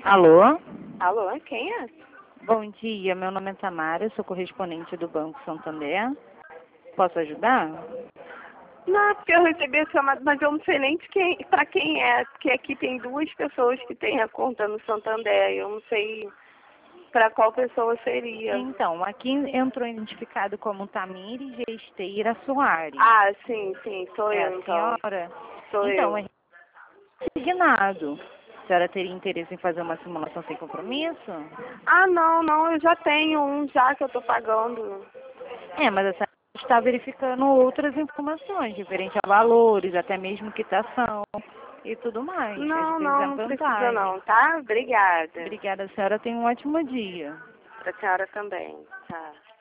Alô? Alô, quem é? Bom dia, meu nome é Tamara, eu sou correspondente do Banco Santander. Posso ajudar? Não, porque eu recebi a chamada, mas eu não sei nem de quem, pra quem é, porque aqui tem duas pessoas que têm a conta no Santander, eu não sei pra qual pessoa seria. Então, aqui entrou identificado como Tamires Gesteira Soares. Ah, sim, sou É eu a então. senhora? Sou Então, eu. é resignado. A senhora teria interesse em fazer uma simulação sem compromisso? Ah, não, eu já tenho um já que eu tô pagando. É, mas a senhora está verificando outras informações, referente a valores, até mesmo quitação e tudo mais. Às vezes é Não precisa vantagem. não, tá? Obrigada. Obrigada, a senhora. Tenha um ótimo dia. Pra senhora também. Tá.